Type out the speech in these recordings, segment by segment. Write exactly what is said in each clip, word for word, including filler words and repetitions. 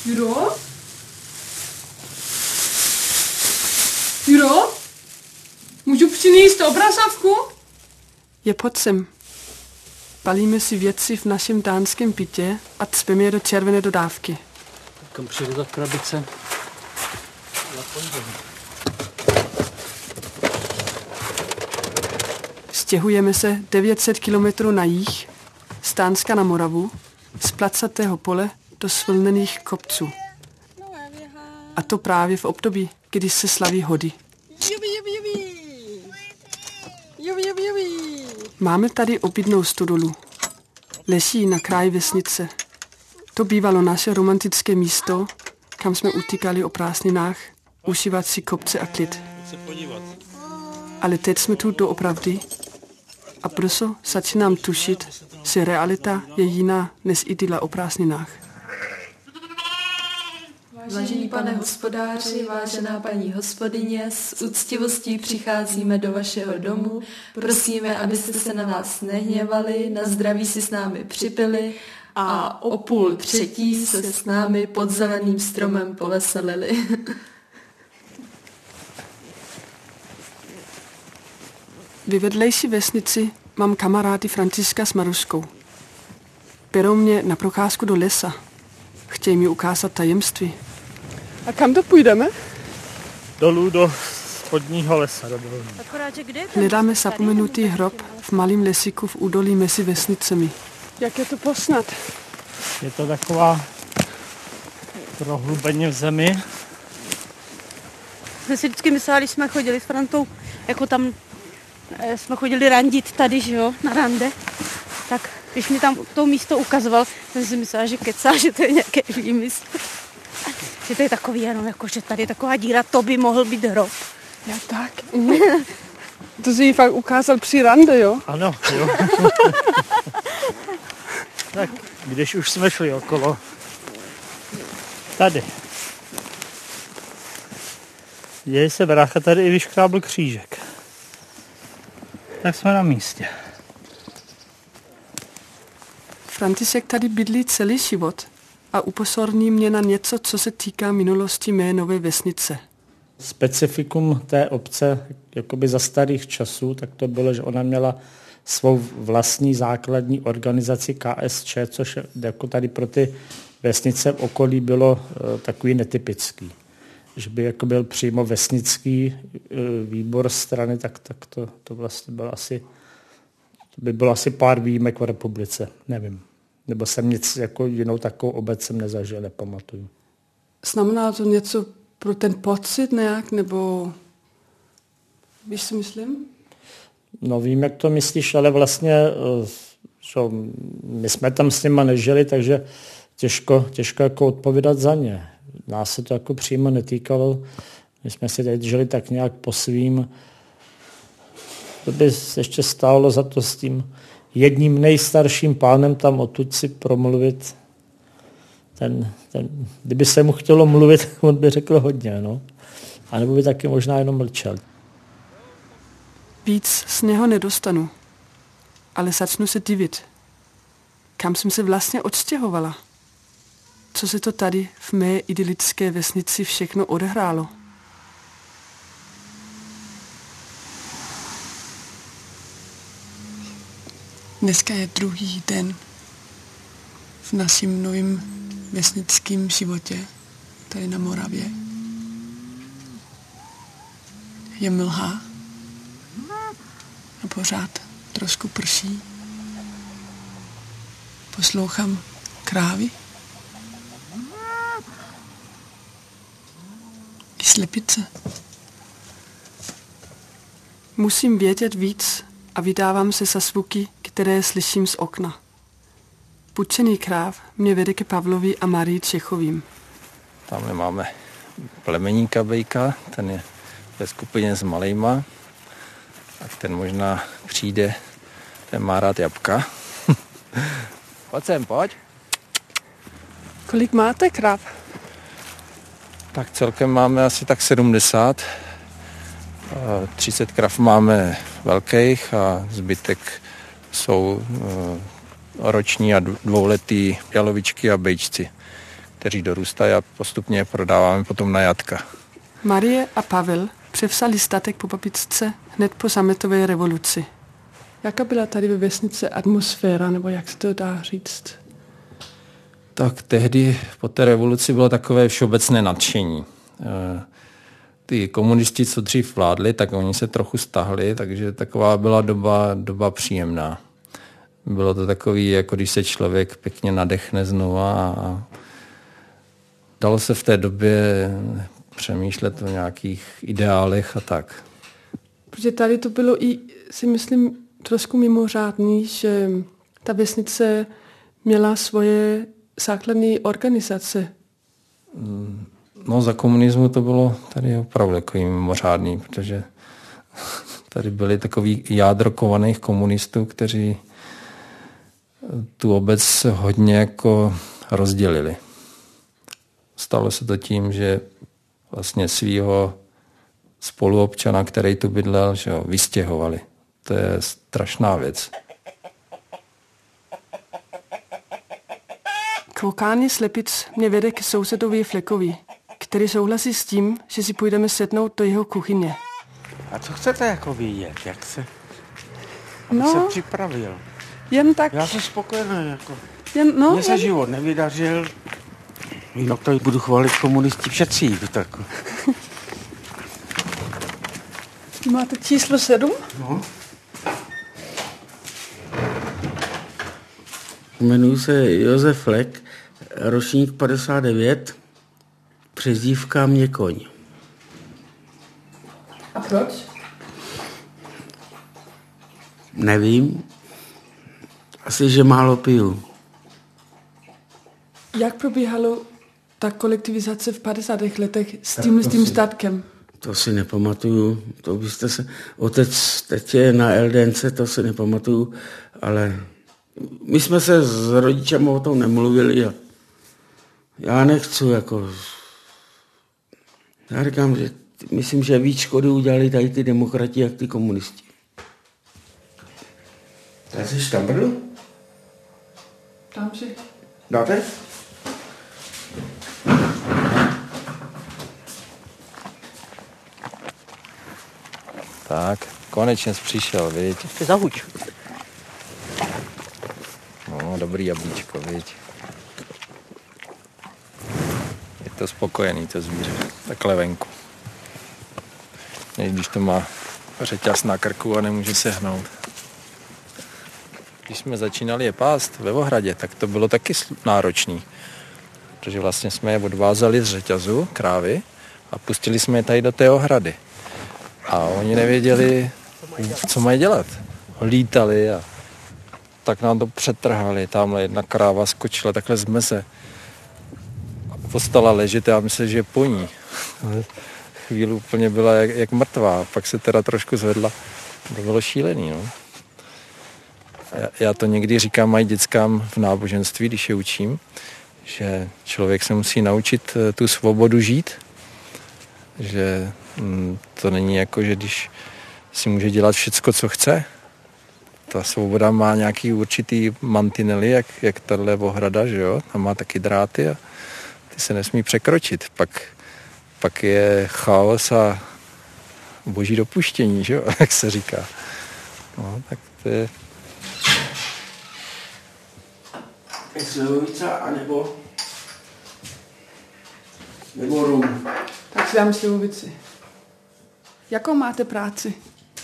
Juro? Juro? Můžu přinést obrazovku? Je podzim. Balíme si věci v našem dánském bytě a cpeme je do červené dodávky. Kam přijde ta krabice? Stěhujeme se devět set kilometrů na jih, z Dánska na Moravu, z placatého pole do svlněných kopců. A to právě v období, kdy se slaví hody. Máme tady obytnou stodolu. Leží na kraji vesnice. To bývalo naše romantické místo, kam jsme utíkali o prázdninách, užívat si kopce a klid. Ale teď jsme tu doopravdy a brzo začínám tušit, že realita je jiná než idyla o prázdninách. Vážený pane hospodáři, vážená paní hospodyně, s úctivostí přicházíme do vašeho domu. Prosíme, abyste se na nás nehněvali, na zdraví si s námi připili a o půl třetí se s námi pod zeleným stromem poveselili. Ve vedlejší vesnici mám kamarády Františka s Maruškou. Berou mě na procházku do lesa. Chtějí mi ukázat tajemství. A kam to půjdeme? Dolů do spodního lesa. Do Hledáme zapomenutý hrob v malém lesíku v údolí mezi vesnicemi. Jak je to posnat? Je to taková prohlubeně v zemi. My si vždycky mysleli, když jsme chodili s Frantou, jako tam jsme chodili randit tady, že jo, na rande, tak když mi tam to místo ukazoval, jsem si myslela, že kecá, že to je nějaký výmysl. Že to je takový jenom, jako, že tady je taková díra, to by mohl být hrob. Já tak. To jsi jí fakt ukázal při rande, jo? Ano, jo. Tak, když už jsme šli okolo. Tady. Děje se brácha, tady i vyškrábl křížek. Tak jsme na místě. František tady bydlí celý život a upozorní mě na něco, co se týká minulosti mé nové vesnice. Specifikum té obce jakoby za starých časů, tak to bylo, že ona měla svou vlastní základní organizaci K S Č, což jako tady pro ty vesnice v okolí bylo uh, takový netypický. Že by jako byl přímo vesnický uh, výbor strany, tak, tak to, to vlastně bylo asi, to by bylo asi pár výjimek v republice, nevím. Nebo jsem nic jako jinou takovou obec jsem nezažil, nepamatuju. Znamená to něco pro ten pocit nějak, nebo víš, co myslím? No vím, jak to myslíš, ale vlastně čo, my jsme tam s nima nežili, takže těžko, těžko jako odpovídat za ně. Nás se to jako přímo netýkalo. My jsme si teď žili tak nějak po svým. To by ještě stálo za to s tím jedním nejstarším pánem tam odtud si promluvit. Ten, ten, kdyby se mu chtělo mluvit, on by řekl hodně, no. A nebo by taky možná jenom mlčel. Víc z něho nedostanu, ale začnu se divit. Kam jsem se vlastně odstěhovala? Co se to tady v mé idylické vesnici všechno odehrálo? Dneska je druhý den v našem novém vesnickém životě, tady na Moravě. Je mlha a pořád trošku prší. Poslouchám krávy i slepice. Musím vědět víc a vydávám se za zvuky, které slyším z okna. Pučený kráv mě vede ke Pavlovi a Marii Čechovým. Tamhle máme plemeníka Bejka, ten je ve skupině s malejma. Tak ten možná přijde, ten má rád jabka. Pojď sem, pojď. Kolik máte krav? Tak celkem máme asi tak sedmdesát. třicet krav máme velkých a zbytek jsou roční a dvouletý jalovičky a bejčci, kteří dorůstají a postupně je prodáváme potom na jatka. Marie a Pavel převzali statek po babičce hned po sametové revoluci. Jaká byla tady ve vesnici atmosféra, nebo jak se to dá říct? Tak tehdy po té revoluci bylo takové všeobecné nadšení. Ty komunisti, co dřív vládli, tak oni se trochu stahli, takže taková byla doba, doba příjemná. Bylo to takový, jako když se člověk pěkně nadechne znova a dalo se v té době přemýšlet o nějakých ideálech a tak. Protože tady to bylo i, si myslím, trošku mimořádný, že ta vesnice měla svoje základní organizace. No za komunismu to bylo tady opravdu takový mimořádný, protože tady byli takový jádro kovaných komunistů, kteří tu obec hodně jako rozdělili. Stalo se to tím, že vlastně svýho spoluobčana, který tu bydlel, že ho vystěhovali. To je strašná věc. Kvokání slepic mě vede k sousedovi Flekovi, který souhlasí s tím, že si půjdeme sednout do jeho kuchyně. A co chcete jako vědět, jak se, aby No. se připravil? Jen tak, Já jsem spokojený, jako. jen, no, Mně se jen, život nevydařil, jinak tady budu chválit komunisti všetci, tak. máte číslo sedm? No. Jmenuji se Josef Flek, ročník padesát devět, přezdívka Měkoň. A proč? Nevím, asi, že málo piju. Jak probíhalo ta kolektivizace v padesátých letech s tím, s tím statkem? To si nepamatuju, to byste se, otec teď je na el dé en cé, to si nepamatuju, ale my jsme se s rodičem o tom nemluvili a já nechci jako, já říkám, že myslím, že víc škody udělali tady ty demokrati, jak ty komunisti. Já jsi tam brdu? Tam si. Dáte? Tak, konečně jsi přišel, viď? Ty zahuč. No, dobrý jablíčko, viď? Je to spokojený, to zvíře, takhle venku. I když to má řeťaz na krku a nemůže se hnout. Když jsme začínali je pást ve ohradě, tak to bylo taky náročný. Protože vlastně jsme je odvázali z řeťazu, krávy, a pustili jsme je tady do té ohrady. A oni nevěděli, co mají dělat. Lítali a tak nám to přetrhali. Tamhle jedna kráva skočila takhle z meze. Postala ležet, já myslím, že je po ní. Chvíli úplně byla jak, jak mrtvá, pak se teda trošku zvedla. To bylo šílený, no. Já, já to někdy říkám mají dětskám v náboženství, když je učím, že člověk se musí naučit tu svobodu žít, že hm, to není jako, že když si může dělat všecko, co chce. Ta svoboda má nějaký určitý mantinely, jak, jak tahle ohrada, že jo, tam má taky dráty a ty se nesmí překročit. Pak, pak je chaos a boží dopuštění, že jo, jak se říká. No, tak to je... Slivovice anebo nebo rum. Tak si dám slivovici. Jakou máte práci?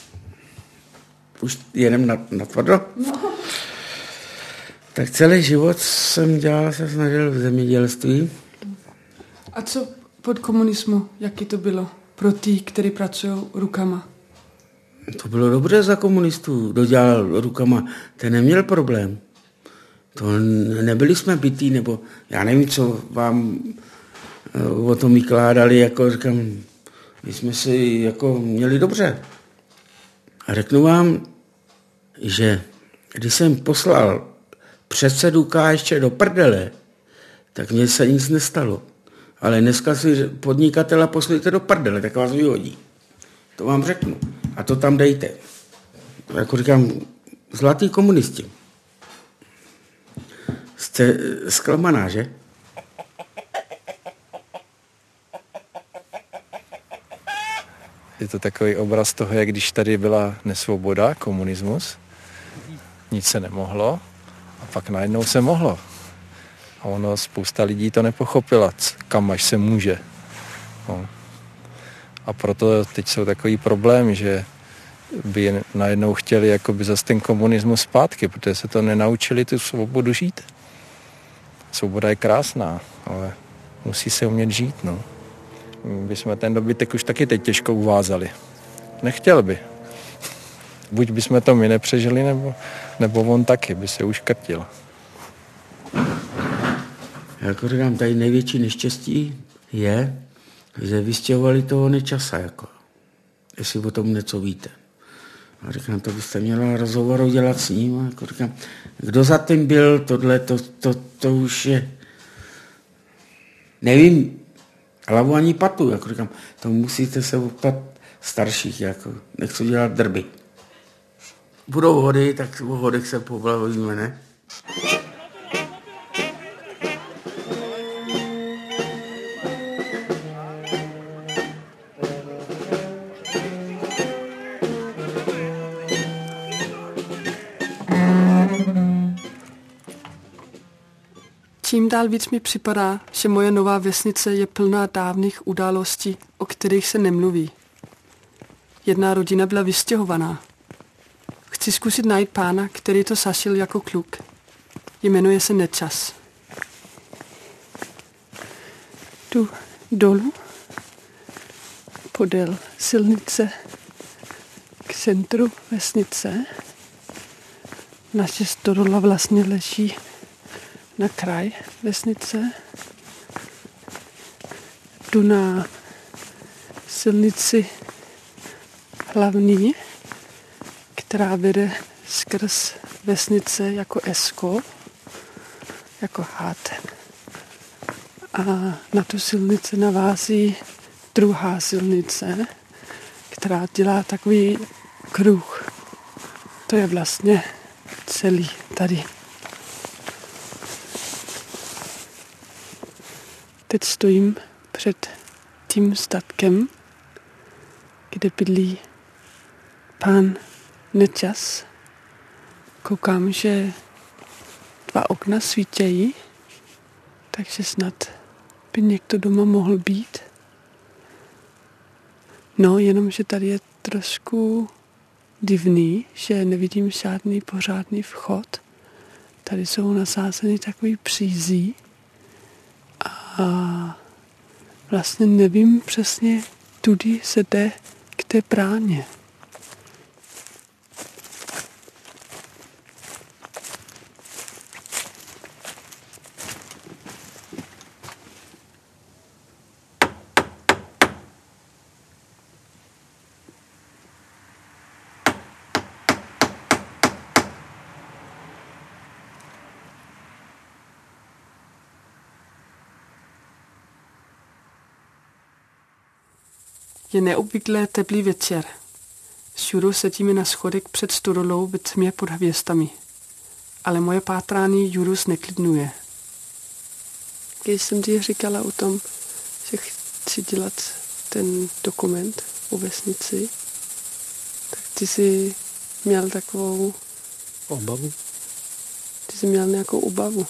Už jedem na, na tvrdo? No. Tak celý život jsem dělal, se snažil v zemědělství. A co pod komunismu, jaký to bylo pro ty, kteří pracují rukama? To bylo dobře za komunistů, kdo dělal rukama, ten neměl problém. To nebyli jsme bytí, nebo já nevím, co vám o tom vykládali, jako říkám, my jsme si jako měli dobře. A řeknu vám, že když jsem poslal předsedu K ještě do prdele, tak mně se nic nestalo. Ale dneska si podnikatela poslujte do prdele, tak vás vyhodí. To vám řeknu. A to tam dejte. Jako říkám, zlatý komunisti. Jste zklamaná, že? je to takový obraz toho, jak když tady byla nesvoboda, komunismus, nic se nemohlo a pak najednou se mohlo. A ono, spousta lidí to nepochopila, kam až se může. No. A proto teď jsou takový problém, že by najednou chtěli jakoby zase ten komunismus zpátky, protože se to nenaučili tu svobodu žít. Svoboda je krásná, ale musí se umět žít, no. My jsme ten dobytek už taky teď těžko uvázali. Nechtěl by. Buď bychom to my nepřežili, nebo, nebo on taky by se uškrtil. Jako říkám, tady největší neštěstí je, že vystěhovali toho Nečase, jako. Jestli o tom něco víte. A říkám, to byste měla rozhovor udělat s ním. A jako říkám, kdo za tím byl, tohle, to, to, to už je... Nevím, hlavu ani patu, jako říkám, to musíte se optat starších, jako, nechci dělat drby. Budou hody, tak o hodech se pobavíme, ne? Čím dál víc mi připadá, že moje nová vesnice je plná dávných událostí, o kterých se nemluví. Jedna rodina byla vystěhovaná. Chci zkusit najít pána, který to zažil jako kluk. Jmenuje se Nečas. Tu dolů, podél silnice k centru vesnice. Naše stodola vlastně leží na kraj vesnice. Jdu na silnici hlavní, která vede skrz vesnice jako esko, jako hád. A na tu silnici navází druhá silnice, která dělá takový kruh. To je vlastně celý tady. Teď stojím před tím statkem, kde bydlí pán Nečas. Koukám, že dva okna svítějí, takže snad by někdo doma mohl být. No, jenom, že tady je trošku divný, že nevidím žádný pořádný vchod. Tady jsou nasázeny takový přízí a vlastně nevím přesně, tudy se jde k té bráně. Je neobvyklé teplý večer. S Jurou sedíme na schodek před stodolou ve tmě pod hvězdami. Ale moje pátrání Juru zneklidňuje. Když jsem ti říkala o tom, že chci dělat ten dokument o vesnici, tak ty jsi měl takovou... Obavu? Ty jsi měl nějakou obavu.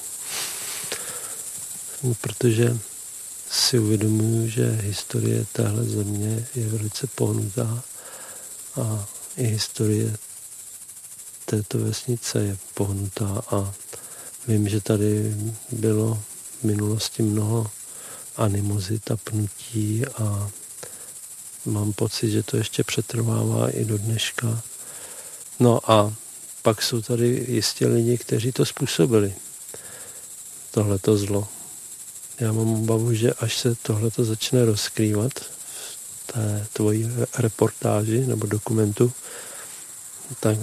No, protože si uvědomuji, že historie téhle země je velice pohnutá a i historie této vesnice je pohnutá a vím, že tady bylo v minulosti mnoho animozit a pnutí a mám pocit, že to ještě přetrvává i do dneška. No a pak jsou tady jistě lidi, kteří to způsobili, tohleto zlo. Já mám obavu, že až se tohleto začne rozkrývat v té tvojí reportáži nebo dokumentu, tak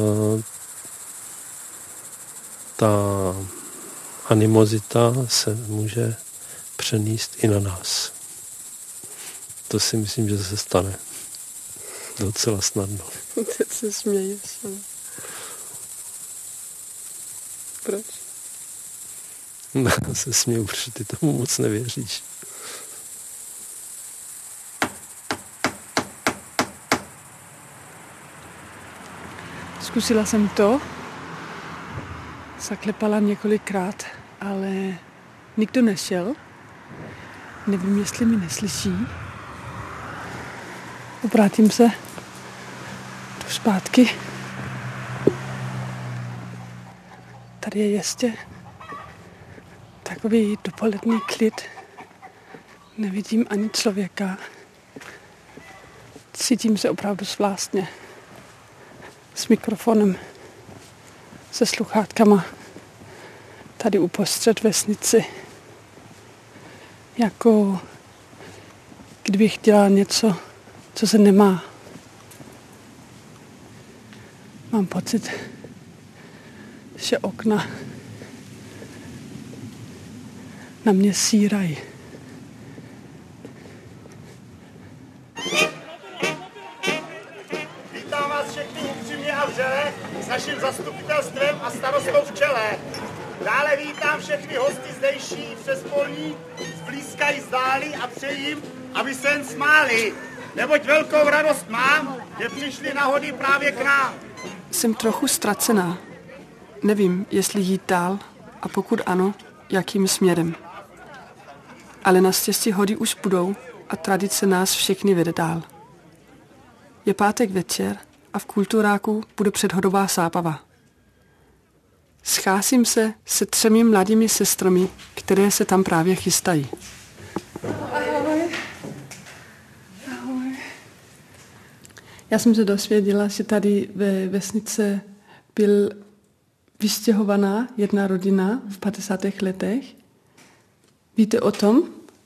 ta animozita se může přenést i na nás. To si myslím, že se stane docela snadno. Teď se směješ. Proč? No, se směju, protože ty tomu moc nevěříš. Zkusila jsem to, zaklepala několikrát, ale nikdo nešel. Nevím, jestli mi neslyší. Obrátím se tu zpátky. Tady je ještě takový dopolední klid. Nevidím ani člověka. Cítím se opravdu zvláštně. S mikrofonem, se sluchátkama. Tady uprostřed vesnici. Jako kdybych dělala něco, co se nemá. Mám pocit, že okna na mě sírají. Vítám vás všechny upřímně a vřele s naším zastupitelstvem a starostou v čele. Dále vítám všechny hosty zdejší přes polní, zblízka i zdáli a přeji jim, aby se jen smáli. Neboť velkou radost mám, že přišli na hody právě k nám. Jsem trochu ztracená. Nevím, jestli jít dál a pokud ano, jakým směrem. Ale naštěstí hody už budou a tradice nás všechny vede dál. Je pátek večer a v kulturáku bude předhodová sápava. Scházím se se třemi mladými sestrami, které se tam právě chystají. Ahoj. Ahoj. Já jsem se dozvěděla, že tady ve vesnice byl vystěhovaná jedna rodina v padesátých letech. Víte o tom?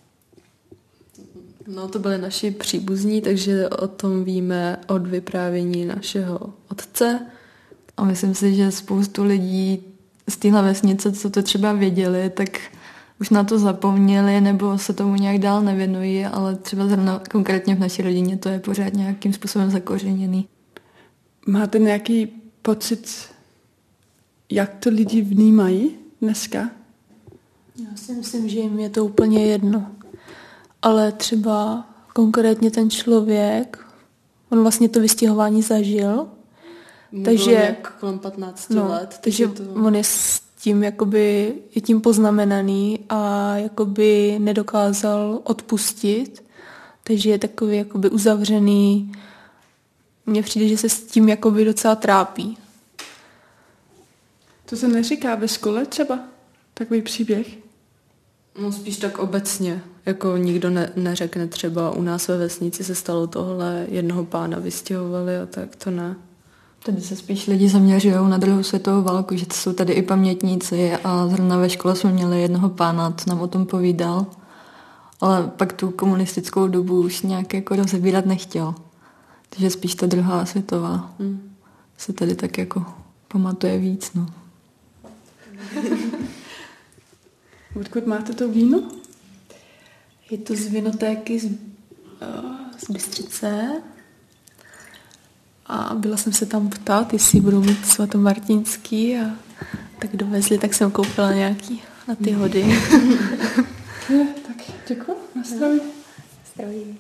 No, to byli naši příbuzní, takže o tom víme od vyprávění našeho otce. A myslím si, že spoustu lidí z téhle vesnice, co to třeba věděli, tak už na to zapomněli nebo se tomu nějak dál nevěnují, ale třeba zrovna konkrétně v naší rodině to je pořád nějakým způsobem zakořeněný. Máte nějaký pocit, jak to lidi vnímají dneska? Já si myslím, že jim je to úplně jedno. Ale třeba konkrétně ten člověk, on vlastně to vystěhování zažil, Mu takže kolem patnácti no, let. Takže to... on je s tím jakoby, je tím poznamenaný a jakoby nedokázal odpustit, takže je takový jakoby uzavřený. Mně přijde, že se s tím jakoby docela trápí. To se neříká ve škole třeba? Takový příběh? No spíš tak obecně. Jako nikdo ne, neřekne třeba u nás ve vesnici se stalo tohle, jednoho pána vystěhovali a tak to ne. Tady se spíš lidi zaměřují na druhou světovou válku, že to jsou tady i pamětníci a zrovna ve škole jsme měli jednoho pána, co nám o tom povídal. Ale pak tu komunistickou dobu už nějak jako rozebírat nechtěl. Takže spíš ta druhá světová hmm. se tady tak jako pamatuje víc. No. Odkud máte to víno? Je to z vinotéky z, uh, z Bystřice. A byla jsem se tam ptát, jestli budou mít svatomartinský a tak dovezli, tak jsem koupila nějaký na ty hody. Je, tak děkuji. Na zdraví. Zdraví.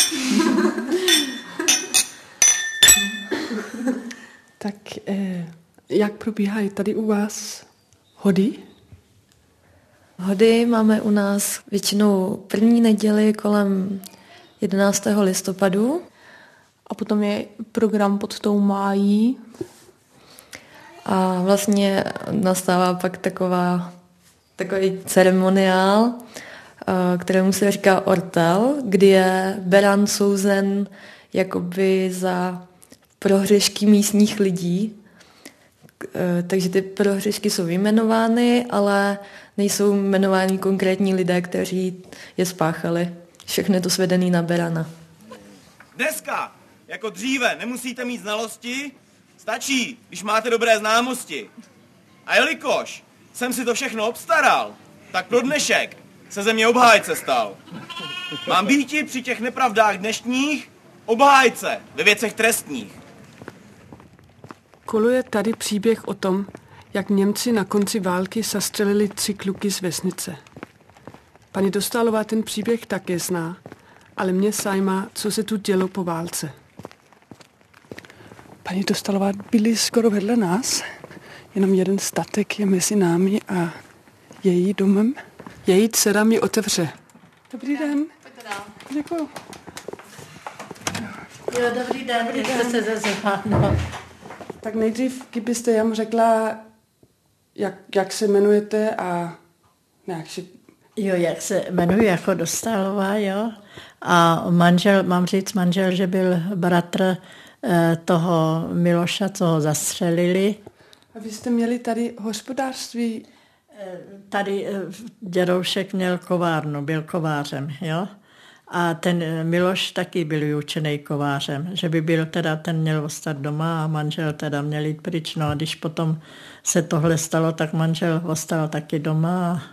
Tak eh, jak probíhají tady u vás hody? Hody máme u nás většinou první neděli kolem jedenáctého listopadu. A potom je program pod tou májí. A vlastně nastává pak taková, takový ceremoniál, kterému se říká ortel, kdy je beran souzen jakoby za prohřešky místních lidí. Takže ty prohřešky jsou vyjmenovány, ale nejsou jmenováni konkrétní lidé, kteří je spáchali. Všechno je to svedený na berana. Dneska, jako dříve, nemusíte mít znalosti, stačí, když máte dobré známosti. A jelikož jsem si to všechno obstaral, tak pro dnešek se ze mě obhájce stal. Mám býti při těch nepravdách dnešních obhájce ve věcech trestních. Koluje tady příběh o tom, jak Němci na konci války zastřelili tři kluky z vesnice. Paní Dostálová ten příběh také zná, ale mě zajímá, co se tu dělo po válce. Paní Dostalová byli skoro vedle nás. Jenom jeden statek je mezi námi a její domem. Její dcera mi otevře. Dobrý den. Děkuju. Jo, dobrý den, dobrý den. Se zazepá, no. Tak nejdřív, kdybyste jam řekla, jak, jak se jmenujete a nějak si... Jo, jak se jmenuji, jako Dostalová, jo. A manžel, mám říct manžel, že byl bratr eh, toho Miloša, co ho zastřelili. A vy jste měli tady hospodářství? Tady dědoušek měl kovárnu, byl kovářem, jo. A ten Miloš taky byl vyučený kovářem, že by byl teda, ten měl ostat doma a manžel teda měl jít pryč. No a když potom se tohle stalo, tak manžel ostal taky doma a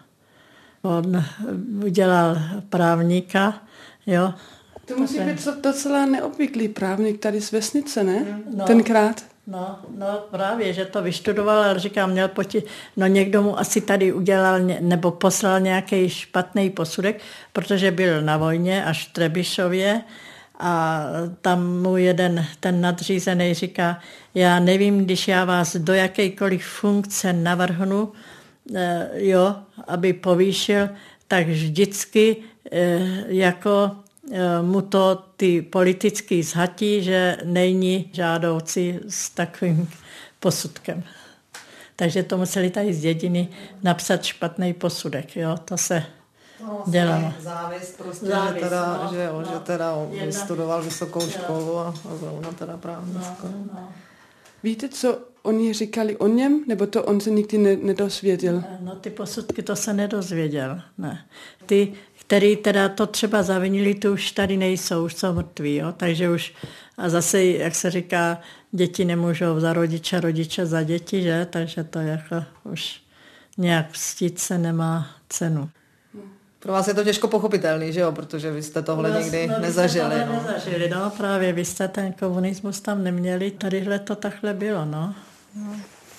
on udělal právníka, jo. To musí ten... být docela neobvyklý právník tady z vesnice, ne? No, Tenkrát. No, no právě, že to vyštudoval, ale říkám, měl poti... No někdo mu asi tady udělal nebo poslal nějaký špatný posudek, protože byl na vojně až v Trebišově a tam mu jeden ten nadřízený říká, já nevím, když já vás do jakékoliv funkce navrhnu, eh, jo, aby povýšil, tak vždycky eh, jako mu to ty politický zhatí, že není žádoucí s takovým posudkem. Takže to museli tady z dědiny napsat špatný posudek, jo, to se no, dělalo. Závist prostě, Závist, že teda, no, že, jo, no, že teda jedna, vystudoval vysokou jo. školu a, a zrovna teda právnickou. No, no. Víte, co oni říkali o něm, nebo to on se nikdy ne- nedozvěděl? No ty posudky to se nedozvěděl, ne. Ty, který teda to třeba zavinili, to už tady nejsou, už jsou mrtví, jo, takže už a zase, jak se říká, děti nemůžou za rodiče, rodiče za děti, že, takže to jako už nějak vstít se nemá cenu. Pro vás je to těžko pochopitelný, že jo, protože vy jste tohle no, nikdy no, nezažili. Tohle no. nezažili, no právě, vy jste ten komunismus tam neměli, tadyhle to takhle bylo, no. no.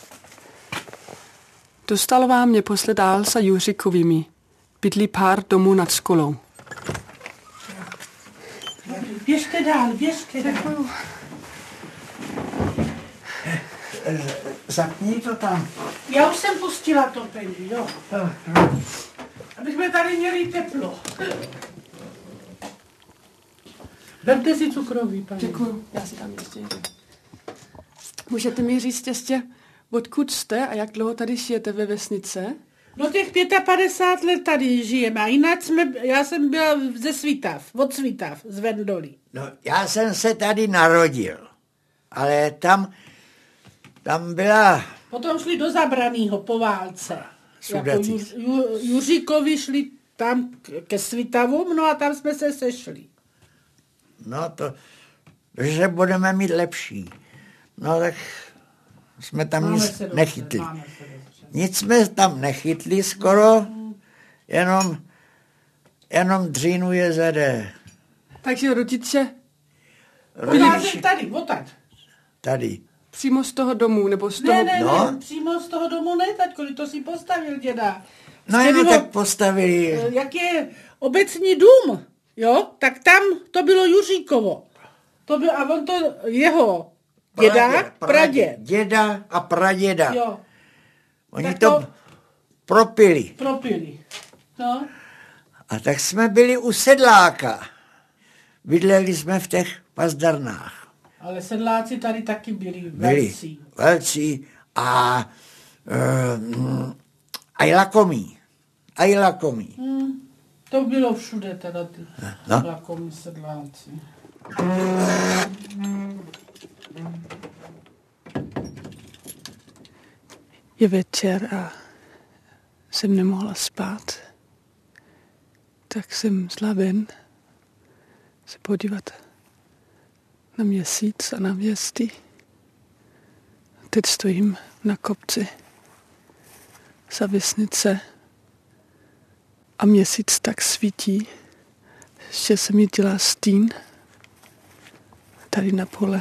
Dostalová mě posle dál za Juřikovými. Bydlí pár domů nad školou. Běžte dál, běžte dál. Zapni to tam. Já už jsem pustila topení, jo. Aby jsme tady měli teplo. Vemte si cukroví, paní. Děkuju, já si tam ještě jdu. Můžete mi říct ještě, odkud jste a jak dlouho tady žijete ve vesnice? No těch padesát pět let tady žijeme a jinak jsme, já jsem byla ze Svitav, od Svitav, z Vendolí. No, já jsem se tady narodil, ale tam, tam byla... Potom šli do Zabranýho po válce. Jako ju, ju, Juříkovi šli tam ke Svitavům, no a tam jsme se sešli. No to, že budeme mít lepší. No tak jsme tam Máme nic dobře, nechytli. Nic jsme tam nechytli skoro, jenom, jenom Dřínu je zede. Takže rodiče? Rodiče tady, odtaď. Tady. Přímo z toho domu, nebo z toho... Ne, ne, no. ne, přímo z toho domu ne, taťko, to si postavil děda. No jenom tak postavili. Jak je obecní dům, jo, tak tam to bylo Juříkovo. To byl, a on to, jeho děda, Pradě, pradě. Děda a praděda. Jo. Oni tak to, to propili. Propili, no. A tak jsme byli u sedláka. Bydleli jsme v těch pazdarnách. Ale sedláci tady taky byli Byli velcí. velcí a uh, a i lakomí. A i lakomí. Hmm, to bylo všude teda ty no. lakomí sedláci. Je večer a jsem nemohla spát. Tak jsem šla ven se podívat na měsíc a na hvězdy. Teď stojím na kopci za vesnice a měsíc tak svítí, že se mi dělá stín tady na pole.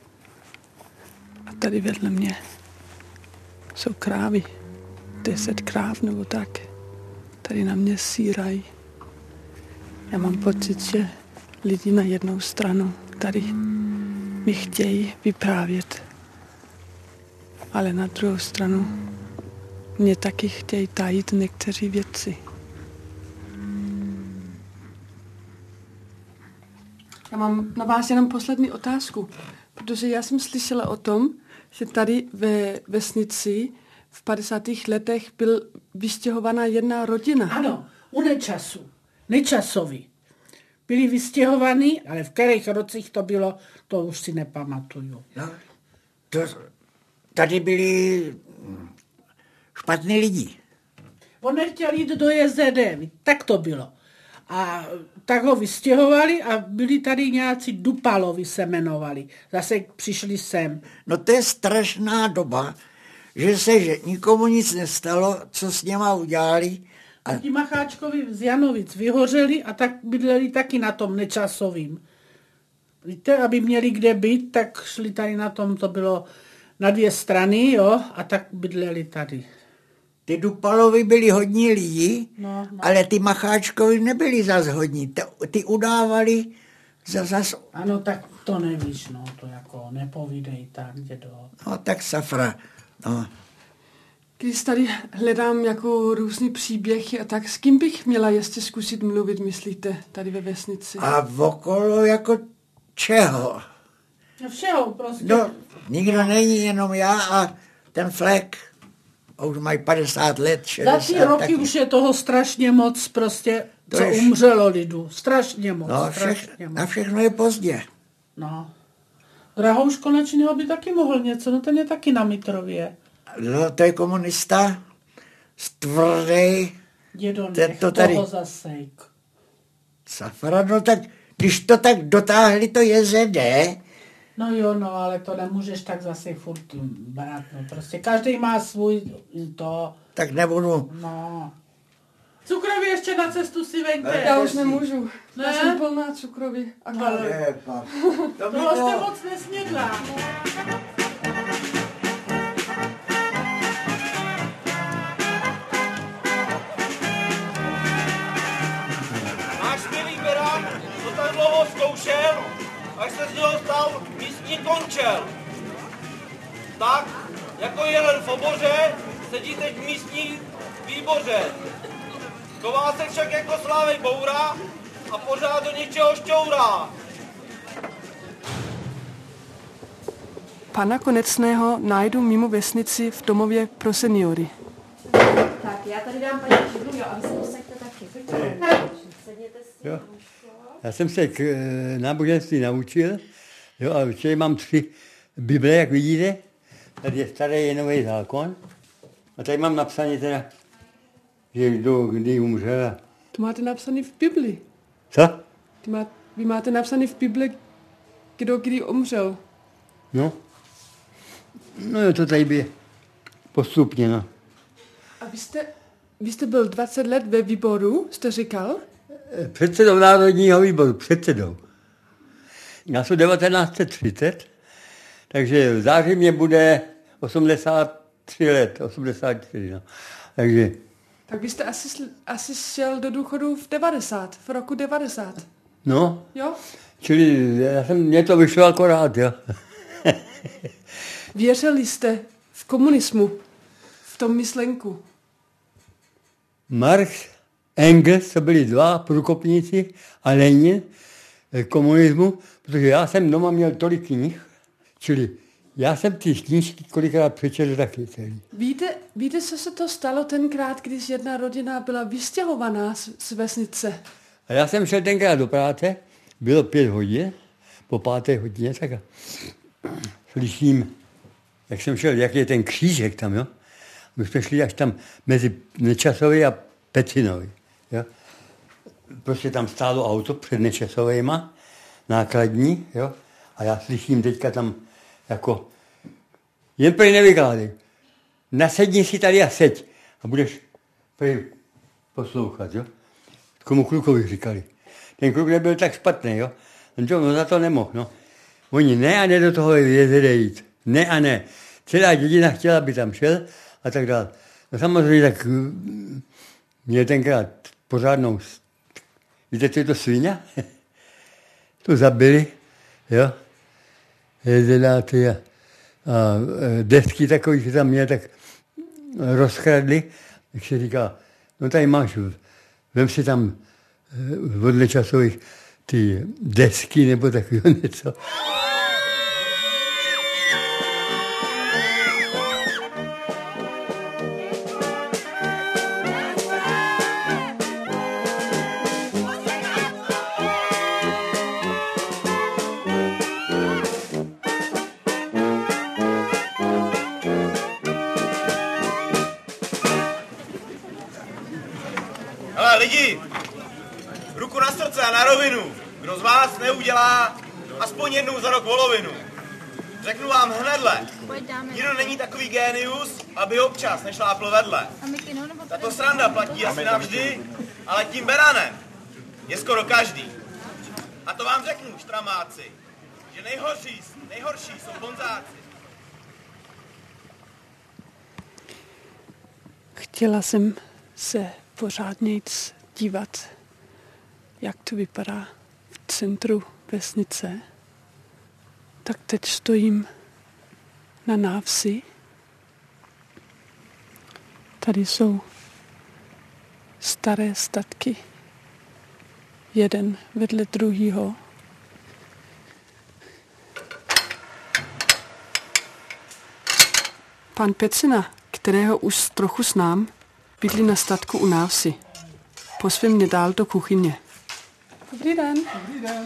A tady vedle mě jsou krávy, deset kráv nebo tak. Tady na mě sírají. Já mám pocit, že lidi na jednou stranu tady mi chtějí vyprávět. Ale na druhou stranu mě taky chtějí tajit někteří věci. Já mám na vás jenom poslední otázku, protože já jsem slyšela o tom, že tady ve vesnici v padesátých letech byl vystěhovaná jedna rodina. Ano, u Nečasu. Nečasovi. Byli vystěhovaní, ale v kterých rocích to bylo, to už si nepamatuju. No, to, tady byli špatní lidi. On nechtěl jít do J Z D, tak to bylo. A tak ho vystěhovali a byli tady nějací Dupalovi se jmenovali. Zase přišli sem. No to je strašná doba, že se že nikomu nic nestalo, co s něma udělali. A ti Macháčkovi z Janovic vyhořeli a tak bydleli taky na tom Nečasovým. Víte, aby měli kde být, tak šli tady na tom, to bylo na dvě strany, jo, a tak bydleli tady. Ty Dupalovi byli hodní lidi, no, no. ale ty Macháčkovi nebyli zas hodní. Ty udávali za zas... Ano, tak to nevíš, no, to jako nepovídej tak, dědo. No, tak safra, no. Když tady hledám jako různý příběhy a tak, s kým bych měla ještě zkusit mluvit, myslíte, tady ve vesnici? A okolo jako čeho? No všeho prostě. No, nikdo není, jenom já a ten Flek. A už mají padesát let, šedesát. Za ty roky taky. Už je toho strašně moc prostě, to co je... umřelo lidu. Strašně moc. No, strašně všech, moc. Na všechno je pozdě. No. Drahouš Konečného by taky mohl něco, no ten je taky na Mitrově. No, to je komunista, stvrdej. Dědo, nech to tady... toho zasejk. Safra, no tak, když to tak dotáhli to J Z D. No jo, no, ale to nemůžeš tak zase furt brát, no prostě každý má svůj to... Tak nebudu. No. Cukroví ještě na cestu si veňte. Já už nemůžu. Ne? Já jsem plná cukroví. A ale... Toho jste moc nesnědla. Náš skvělý berák to tak dlouho zkoušel, až se z něho stal místní končel. Tak, jako jelen v oboře, sedí teď v místní výboře. Chová se však jako Slávek Boura a pořád do něčeho šťourá. Pana Konečného najdu mimo vesnici v domově pro seniory. Tak, já tady dám paní židlu, jo, a vy se posaďte taky. Sedněte si. Jo. Já jsem se k e, náboženství naučil, jo, a včera mám tři Bible, jak vidíte. Tady je starý je nový zákon. A tady mám napsané teda, že kdo kdy umřel. To máte napsané v Bibli. Co? Ty má, vy máte napsané v Bibli, kdo kdy umřel. No. No jo, to tady by postupně, no. A vy jste, vy jste byl dvacet let ve výboru, jste říkal? Předsedou Národního výboru, předsedou. Já jsem devatenáct set třicet, takže v září mě bude osmdesát tři let, osmdesát čtyři, no. Takže... Tak vy jste asi, asi šel do důchodu v devadesát, v roku devadesát. No, jo? Čili já jsem, mě to vyšlo akorát, jo. Věřili jste v komunismu, v tom myšlenku? Marx, Engels, to byli dva průkopníci a Lenin komunismu, protože já jsem doma měl tolik knih, čili já jsem ty knížky kolikrát přečetl taky celý. Víte, víte, co se to stalo tenkrát, když jedna rodina byla vystěhovaná z, z vesnice? A já jsem šel tenkrát do práce, bylo pět hodin, po páté hodině, tak a slyším, jak jsem šel, jak je ten křížek tam, jo. My jsme šli až tam mezi Nečasovi a Pecinovi, jo. Prostě tam stálo auto před Nečasovejma, nákladní, jo. A já slyším teďka tam jako, jen prý nevykládej, nasedni si tady a seď a budeš prý poslouchat, jo. Komu klukovi říkali. Ten kluk nebyl tak špatný, jo. No za to nemohl, no. Oni ne a ne do toho jezede jít. Ne a ne. Celá dědina chtěla, aby tam šel a tak dále. No samozřejmě tak měl tenkrát pořádnou, víte, co je to svině? To zabili, jo. jedenáty a, a desky takový, že tam mě tak rozkradli, tak se říká, no tady máš, vem si tam vedle časových ty desky nebo takového něco. Hele lidi, ruku na srdce a na rovinu. Kdo z vás neudělá aspoň jednou za rok volovinu? Řeknu vám hnedle, nikdo není takový génius, aby občas nešlápl vedle. Tato sranda platí asi navždy, ale tím beranem je skoro každý. A to vám řeknu, štramáci, že nejhorší, nejhorší jsou bonzáci. Chtěla jsem se pořádně dívat, jak to vypadá v centru vesnice. Tak teď stojím na návsi. Tady jsou staré statky, jeden vedle druhého. Pan Pecina, kterého už trochu znám, bydlí na statku u návsi. Pozvím mě dál do kuchyně. Dobrý den. Dobrý den.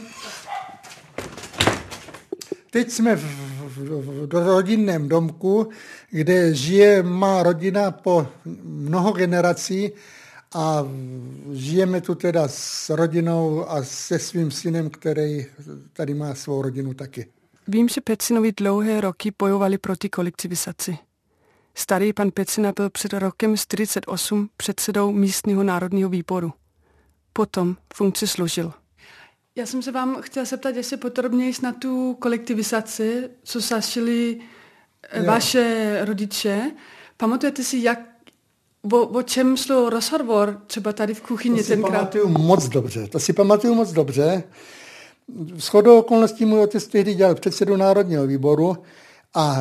Teď jsme v, v, v rodinném domku, kde žije má rodina po mnoho generací a žijeme tu teda s rodinou a se svým synem, který tady má svou rodinu taky. Vím, že Pecinovi dlouhé roky bojovali proti kolektivizaci. Starý pan Pecina byl před rokem čtyřicet osm předsedou místního národního výboru. Potom funkci složil. Já jsem se vám chtěla zeptat ještě podrobněji na tu kolektivizaci, co zažili vaše rodiče. Pamatujete si, jak, o, o čem šlo rozhovor třeba tady v kuchyni to si tenkrát? Pamatuju moc dobře, to si pamatuju moc dobře. Shodou okolností můj otec tehdy dělal předsedu národního výboru a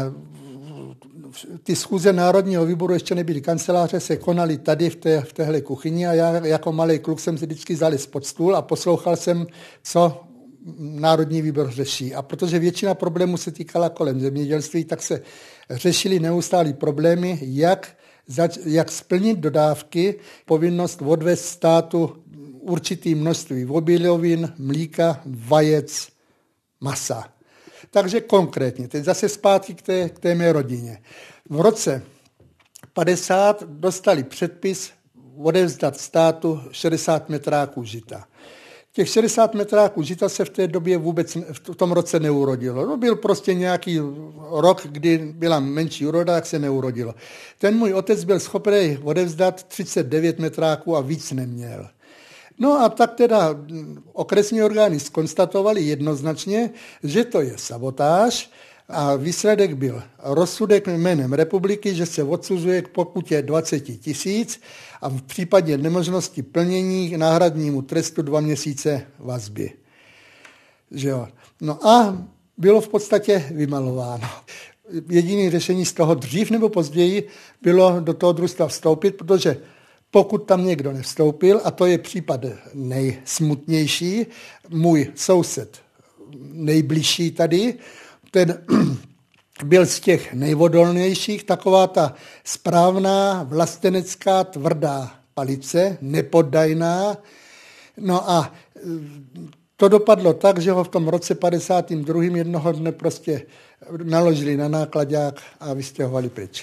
ty schůze národního výboru ještě nebyly kanceláře, se konaly tady v, té, v téhle kuchyni a já jako malý kluk jsem si vždycky zalez pod stůl a poslouchal jsem, co národní výbor řeší. A protože většina problémů se týkala kolem zemědělství, tak se řešily neustálé problémy, jak, zač, jak splnit dodávky, povinnost odvést státu určitý množství obilovin, mlíka, vajec, masa. Takže konkrétně, teď zase zpátky k té, k té mé rodině. V roce padesát dostali předpis odevzdat státu šedesát metráků žita. Těch šedesát metráků žita se v té době vůbec v tom roce neurodilo. No, byl prostě nějaký rok, kdy byla menší úroda, tak se neurodilo. Ten můj otec byl schopný odevzdat třicet devět metráků a víc neměl. No a tak teda okresní orgány zkonstatovali jednoznačně, že to je sabotáž a výsledek byl rozsudek jménem republiky, že se odsuzuje k pokutě dvacet tisíc a v případě nemožnosti plnění k náhradnímu trestu dva měsíce vazby. Že jo. No a bylo v podstatě vymalováno. Jediné řešení z toho dřív nebo později bylo do toho družstva vstoupit, protože pokud tam někdo nevstoupil, a to je případ nejsmutnější, můj soused, nejbližší tady, ten byl z těch nejvodolnějších, taková ta správná, vlastenecká, tvrdá palice, nepoddajná. No a to dopadlo tak, že ho v tom roce padesátém druhém jednoho dne prostě naložili na nákladák a vystěhovali pryč.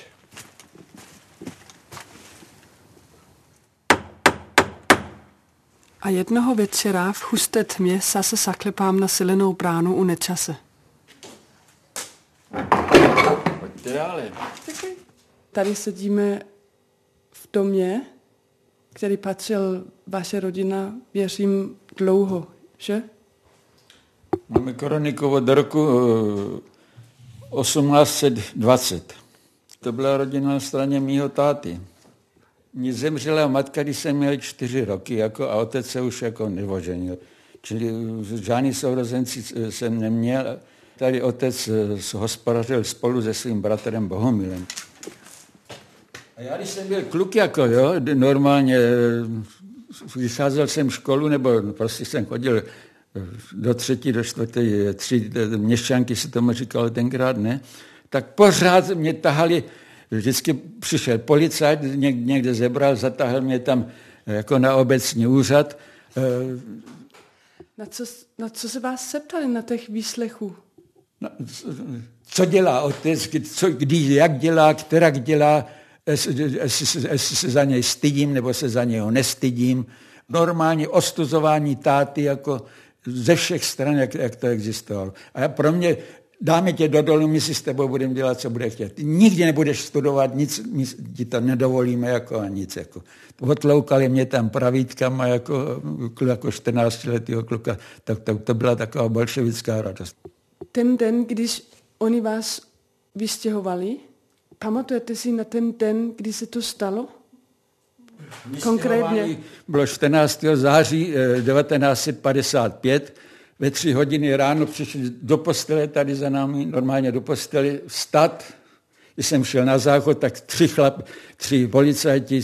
A jednoho večera v husté tmě zase zaklepám na silenou bránu u Nečase. Pojďte dále. Tady sedíme v domě, který patřil vaše rodina, věřím, dlouho, že? Máme kroniku od roku osmnáct set dvacet. To byla rodina na straně mýho táty. Mně zemřela matka, když jsem měl čtyři roky jako, a otec se už jako neoženil. Čili žádný sourozenci jsem neměl. Tady otec hospodařil spolu se svým bratrem Bohumilem. A já, když jsem byl kluk, jako, jo, normálně vycházel jsem školu, nebo prostě jsem chodil do třetí, do čtvrté, tři měšťanky se tomu říkalo tenkrát, ne? Tak pořád mě tahali, vždycky přišel policajt, někde zebral, zatáhl mě tam jako na obecní úřad. Na co, na co se vás septali na těch výslechů? No, co dělá otec, co, kdy, jak dělá, kterak dělá, jestli se za něj stydím, nebo se za něho nestydím. Normálně ostuzování táty jako ze všech stran, jak, jak to existovalo. A pro mě, dáme tě do dolu, my si s tebou budeme dělat, co bude chtět. Ty nikdy nebudeš studovat, nic, my ti to nedovolíme, jako a nic. Jako. Otloukali mě tam pravítkama jako, jako čtrnáctiletého kluka, tak to, to byla taková bolševická radost. Ten den, když oni vás vystěhovali, pamatujete si na ten den, kdy se to stalo? Konkrétně? Bylo čtrnáctého září devatenáct set padesát pět, ve tři hodiny ráno přišli do postele tady za námi, normálně do postele, vstat. Když jsem šel na záchod, tak tři chlap, tři policajti,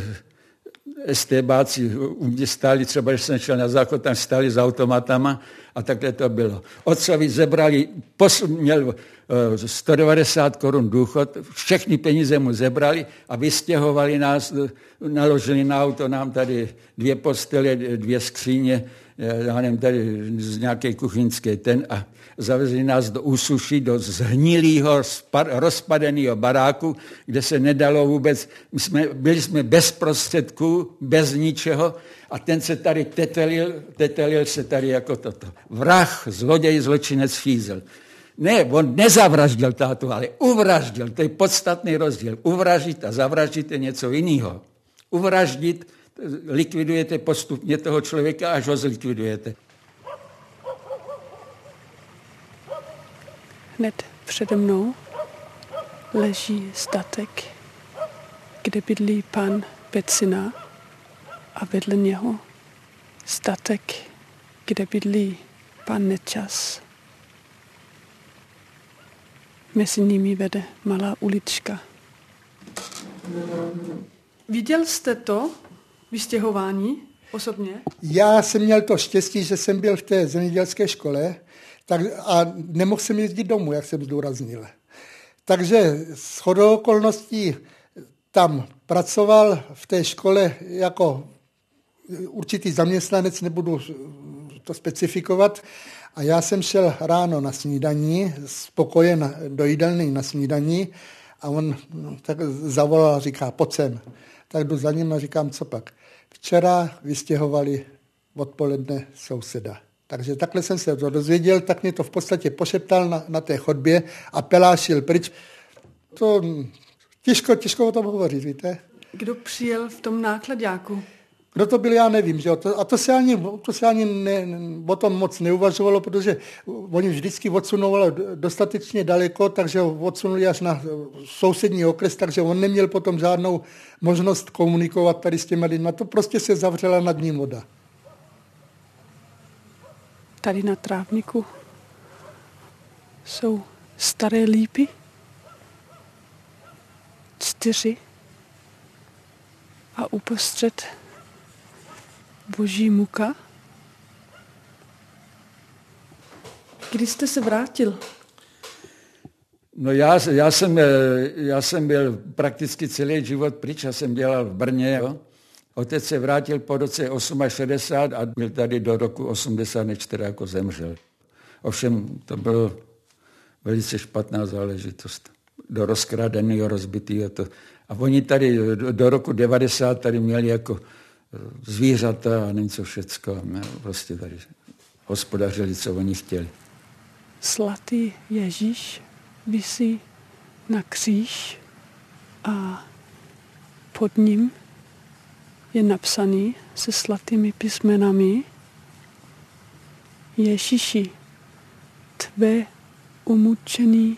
STBáci u mě stáli, třeba když jsem šel na záchod, tam stáli s automatama a takhle to bylo. Otcovi zebrali, pos, měl sto devadesát korun důchod, všechny peníze mu zebrali a vystěhovali nás, naložili na auto nám tady dvě postele, dvě skříně, já nevím, tady z nějaké kuchyňské ten a zavezli nás do úsuší, do zhnilého, rozpadeného baráku, kde se nedalo vůbec, my jsme, byli jsme bez prostředků, bez ničeho a ten se tady tetelil, tetelil se tady jako toto. Vrah, zloděj, zločinec, fízel. Ne, on nezavraždil tátu, ale uvraždil, to je podstatný rozdíl. Uvraždit a zavraždit je něco jiného. Uvraždit, likvidujete postupně toho člověka, až ho zlikvidujete. Hned přede mnou leží statek, kde bydlí pan Pecina a vedle něho statek, kde bydlí pan Nečas. Mezi nimi vede malá ulička. Viděl jste to vystěhování osobně? Já jsem měl to štěstí, že jsem byl v té zemědělské škole tak, a nemohl jsem jezdit domů, jak jsem zdůraznil. Takže shodou okolností tam pracoval v té škole jako určitý zaměstnanec, nebudu to specifikovat, a já jsem šel ráno na snídaní, z pokoje na, do jídelny na snídaní a on no, tak zavolal a říká, pojď sem. Tak jdu za ním a říkám, co pak. Včera vystěhovali odpoledne souseda. Takže takhle jsem se to dozvěděl, tak mě to v podstatě pošeptal na, na té chodbě a pelášil pryč. To těžko, těžko o tom hovořit, víte. Kdo přijel v tom nákladáku? Kdo to byl, já nevím. Že jo? To, a to se ani, to se ani ne, o tom moc neuvažovalo, protože oni vždycky odsunovali dostatečně daleko, takže ho odsunuli až na sousední okres, takže on neměl potom žádnou možnost komunikovat tady s těmi lidmi. To prostě se zavřela nad ním voda. Tady na trávníku jsou staré lípy. Čtyři. A uprostřed boží muka. Kdy jste se vrátil? No já, já, jsem, já jsem byl prakticky celý život pryč, já jsem dělal v Brně. Jo. Otec se vrátil po roce šedesát osm a byl tady do roku osmdesát čtyři, jako zemřel. Ovšem to bylo velice špatná záležitost. Do rozkradeného, rozbitého. To. A oni tady do roku devadesát tady měli jako zvířata a něco všecko. Prostě tady hospodařili, co oni chtěli. Svatý Ježíš visí na kříž a pod ním je napsaný se svatými písmenami: Ježíši, tvé umučení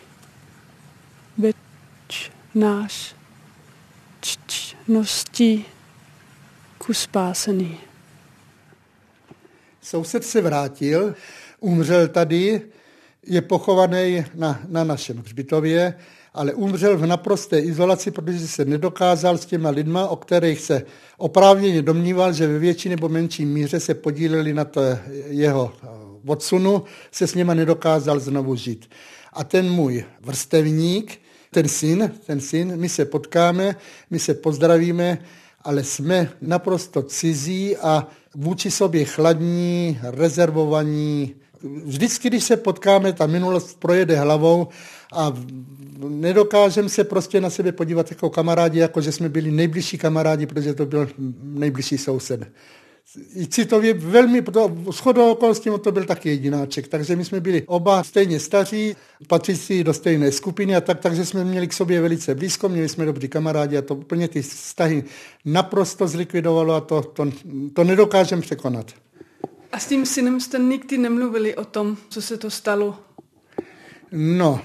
več náš čtnosti ku spásení. Soused se vrátil, umřel tady, je pochovaný na, na našem hřbitově, ale umřel v naprosté izolaci, protože se nedokázal s těma lidma, o kterých se oprávněně domníval, že ve větší nebo menší míře se podíleli na to jeho odsunu, se s nima nedokázal znovu žít. A ten můj vrstevník, ten syn, ten syn, my se potkáme, my se pozdravíme, ale jsme naprosto cizí a vůči sobě chladní, rezervovaní. Vždycky, když se potkáme, ta minulost projede hlavou a nedokážeme se prostě na sebe podívat jako kamarádi, jako že jsme byli nejbližší kamarádi, protože to byl nejbližší soused. I citově velmi, shodou okolností to byl taky jedináček, takže my jsme byli oba stejně staří, patřící do stejné skupiny a tak, takže jsme měli k sobě velice blízko, měli jsme dobrý kamarádi a to úplně ty vztahy naprosto zlikvidovalo a to, to, to nedokážeme překonat. A s tím synem jste nikdy nemluvili o tom, co se to stalo? No,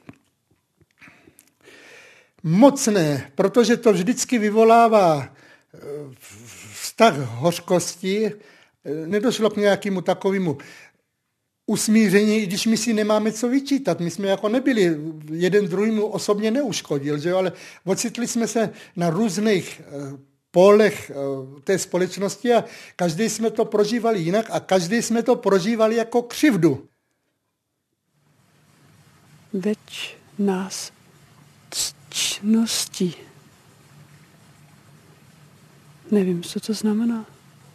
moc ne, protože to vždycky vyvolává vztah hořkosti, nedošlo k nějakému takovému usmíření, i když my si nemáme co vyčítat. My jsme jako nebyli, jeden druhýmu osobně neuškodil, že jo? Ale ocitli jsme se na různých polech té společnosti a každý jsme to prožívali jinak a každý jsme to prožívali jako křivdu. Veď nás ctnosti. Nevím, co to znamená.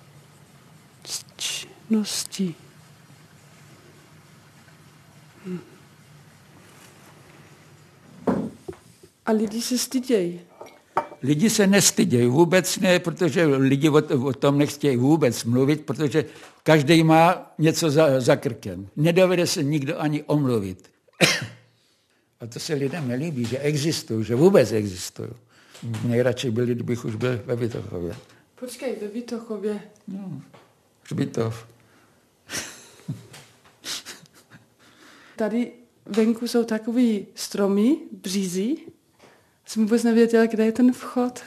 Ctnosti. Hm. A lidi se stydějí. Lidi se nestydějí, vůbec ne, protože lidi o, o tom nechtějí vůbec mluvit, protože každý má něco za, za krkem. Nedovede se nikdo ani omluvit. A to se lidem nelíbí, že existují, že vůbec existují. Nejradši byli, kdybych už byl ve Vitochově. Počkej, ve Vitochově. No, Hřbitov. Tady venku jsou takový stromy, břízí. Jsem vůbec nevěděla, kde je ten vchod.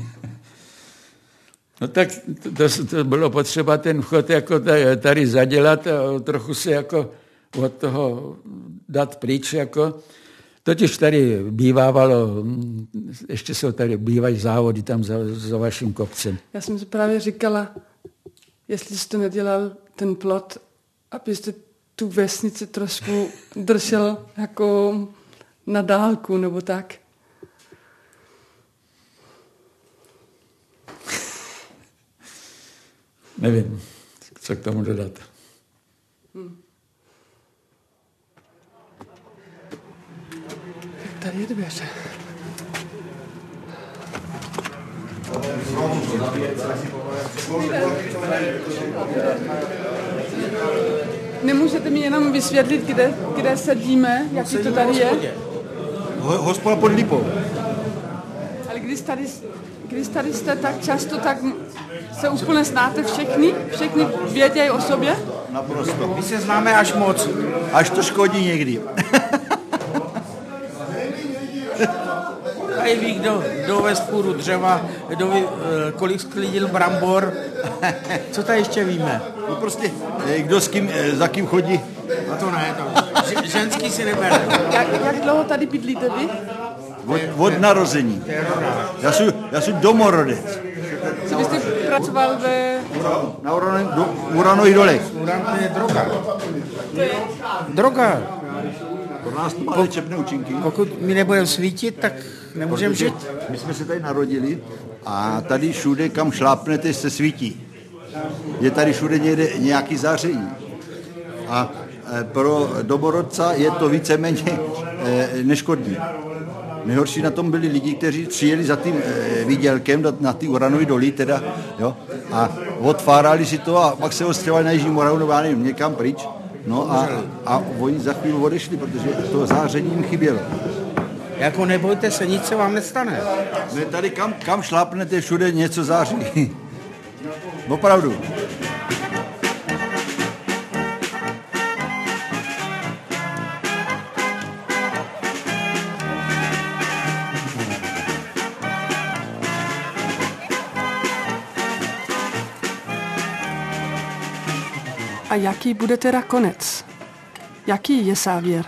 No tak to, to bylo potřeba ten vchod jako tady zadělat a trochu se jako od toho dát pryč. Jako. Totiž tady bývávalo, ještě jsou tady, bývají závody tam za, za vaším kopcem. Já jsem si právě říkala, jestli jste nedělal ten plot, abyste tu vesnici trošku držel jako na dálku nebo tak. Nevím, co k tomu dodat. Hmm. Tady je dveře. Nemůžete mi jenom vysvětlit, kde, kde sedíme, jaký to tady je? Hospoda pod Lipou. Ale když tady, když tady jste tak často, tak se úplně znáte všechny? Všechny vědějí o sobě? Naprosto. My se známe až moc. Až to škodí někdy. A ví, kdo, kdo ve spůru dřeva, kdo ví, kolik sklidil brambor. Co tady ještě víme? No prostě, kdo s kým, za kým chodí. A to ne, to ženský si nebere. Jak, jak dlouho tady bydlíte vy? Od, od narození. Já jsem, já jsem domorodec. Co byste pracoval ve... Na uranových do, uranových dolech. Uran to je droga. Droga. Pro nás to má léčebné účinky. Pokud mi nebudeme svítit, tak nemůžeme žít. My jsme se tady narodili a tady všude, kam šlápnete, se svítí. Je tady všude někde nějaký záření. A pro domorodca je to víceméně neškodný. Nejhorší na tom byli lidi, kteří přijeli za tím výdělkem na ty uranové doly teda, jo, a odfárali si to a pak se ostřevali na Jižní Moravu, nebo já nevím, někam pryč. No a, a oni za chvíli odešli, protože to záření jim chybělo. Jako nebojte se, nic se vám nestane. Ne, tady kam, kam šlápnete, všude něco září. Opravdu. A jaký bude teda konec? Jaký je závěr?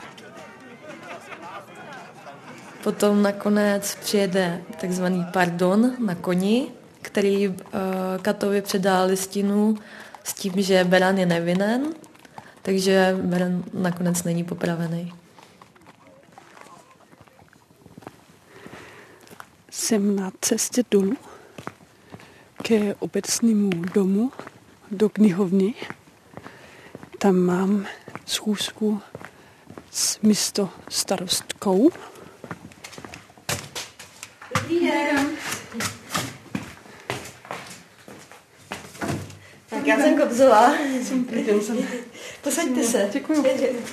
Potom nakonec přijede takzvaný pardon na koni, který uh, katovi předá listinu s tím, že beran je nevinen, takže beran nakonec není popravený. Jsem na cestě dolů ke obecnému domu do knihovny. Tam mám schůzku s místostarostkou. Dobrý den. Tak já jsem Kobzová. Posaďte se. Děkuju.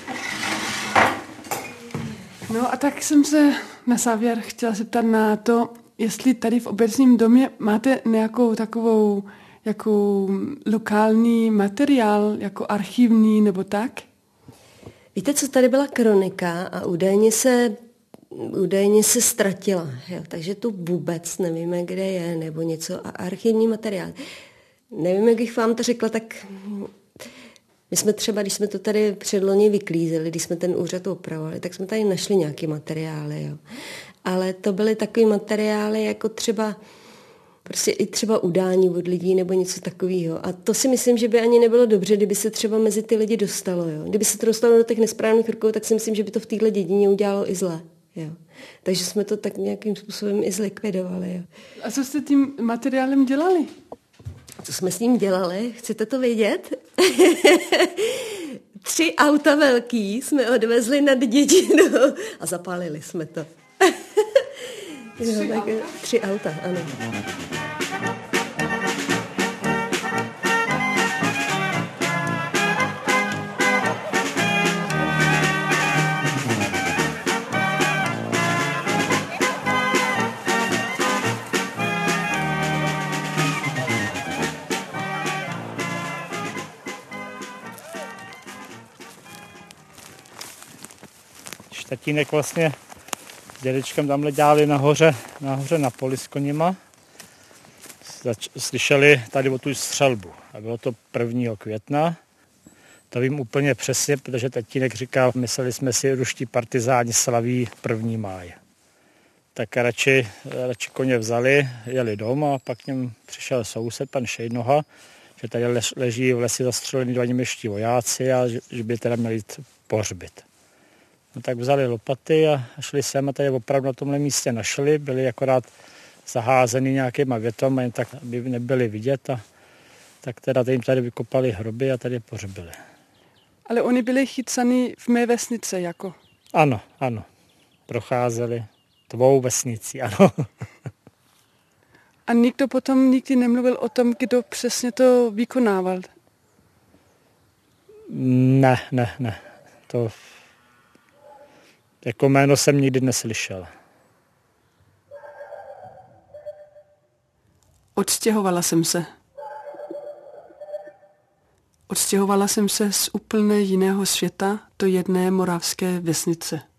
No a tak jsem se na závěr chtěla zeptat na to, jestli tady v obecním domě máte nějakou takovou jako lokální materiál, jako archivní nebo tak? Víte, co tady byla kronika a údajně se, údajně se ztratila, jo? Takže tu vůbec nevíme, kde je, nebo něco. A archivní materiál. Nevím, jak bych vám to řekla, tak my jsme třeba, když jsme to tady předloni vyklízeli, když jsme ten úřad opravovali, tak jsme tady našli nějaké materiály, jo. Ale to byly takové materiály, jako třeba prostě i třeba udání od lidí nebo něco takového. A to si myslím, že by ani nebylo dobře, kdyby se třeba mezi ty lidi dostalo. Jo. Kdyby se to dostalo do těch nesprávných rukou, tak si myslím, že by to v téhle dědině udělalo i zle. Jo. Takže jsme to tak nějakým způsobem i zlikvidovali. Jo. A co jste tím materiálem dělali? Co jsme s ním dělali? Chcete to vědět? Tři auta velký jsme odvezli nad dědinu a zapálili jsme to. Tři, jo, tak, auta? Tři auta, ano. Tatínek vlastně s dědečkem tamhle dělali nahoře, nahoře na poli s koněma. Zač- slyšeli tady o tu střelbu. A bylo to prvního května. To vím úplně přesně, protože tatínek říkal, mysleli jsme si, ruští partizáni slaví první máj. Tak radši, radši koně vzali, jeli doma a pak k něm přišel soused, pan Šejnoha, že tady lež, leží v lesi zastřelení dva němečtí vojáci a že, že by teda měli jít pohřbit. No tak vzali lopaty a šli sem a tady opravdu na tomhle místě našli, byli akorát zaházený nějakýma větama, jen tak by nebyli vidět a tak teda jim tady vykopali hroby a tady pohřbili. Ale oni byli chycaní v mé vesnice jako? Ano, ano. Procházeli tvou vesnicí, ano. A nikdo potom nikdy nemluvil o tom, kdo přesně to vykonával? Ne, ne, ne. To jako jméno jsem nikdy neslyšel. Odstěhovala jsem se. Odstěhovala jsem se z úplně jiného světa do jedné moravské vesnice.